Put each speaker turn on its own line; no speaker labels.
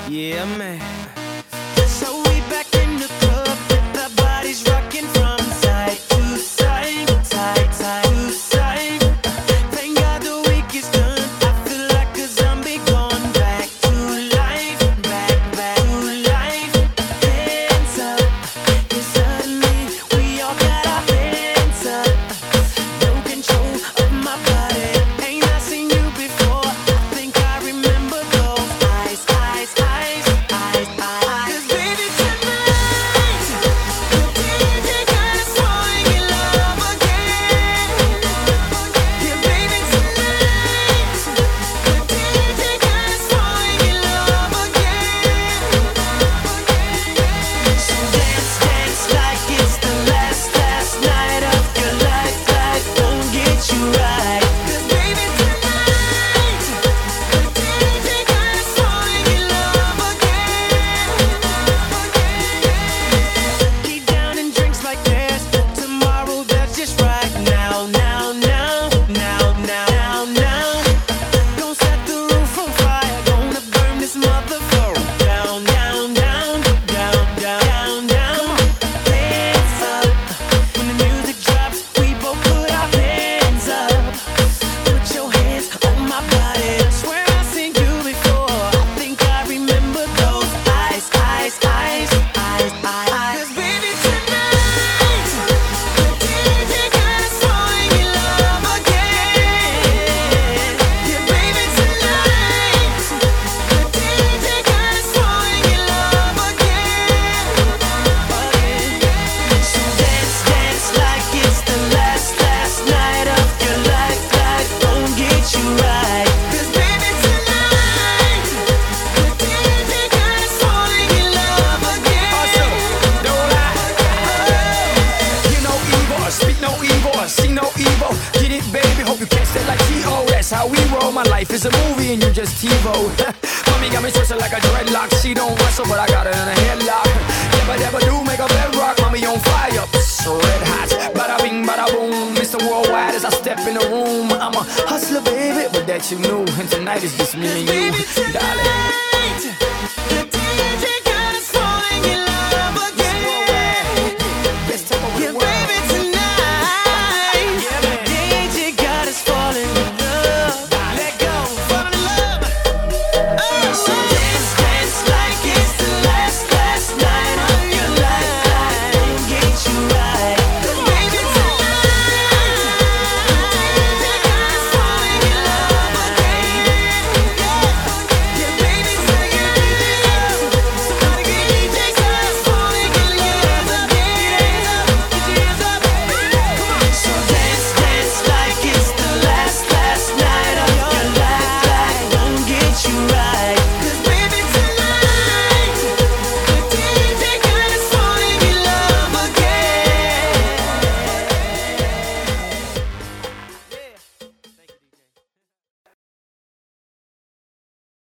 Yeah, man.
So we back in the club with our bodies rocking from side to side, side, side to side. Thank God the week is done. I feel like a zombie going back to life, back to life. Hands up, and suddenly we all got our hands up. No control of my body. Ain't I seen you before? I think I remember those eyes, eyes, eyes, eyes, eyes. 'Cause baby tonight, the DJ got us falling in love again. Yeah, baby tonight, the DJ got us falling in love again. So dance, dance like it's the last night of your life. Life won't get you right. 'Cause baby tonight, the DJ got us falling in love again. Get down and drinks like there's tomorrow. That's just right now, now, now, now, now, now, now. Gonna set the roof on fire. Gonna burn this motherfucker down, down, down, down, down, down. Hands up. When the music drops, we both put our hands up. Put your hands on my body. Swear I've seen you before. I think I remember those eyes, eyes, eyes, eyes, eyes. 'Cause baby tonight, the DJ got us falling in love again. Yeah, baby tonight, the DJ got us falling in love again. So dance, dance like it's the last night of your life. Life won't get you right. 'Cause baby tonight, the DJ got us falling in love again.
Awesome, don't lie. Hear no evil, speak no evil, see no evil. Get it, baby, hope you catch that like T.O. That's how we roll. My life is a movie and you just TiVo. Mommy got me twisted like a dreadlock. She don't wrestle, but I got her in a headlock. Never do make a bedrock. Mommy on fire, so red hot. Bada bing, bada boom. Mr. Worldwide as I step in the room. I'm a hustler, baby, but that you knew. And tonight is just me and you,
Baby
darling.
tonight,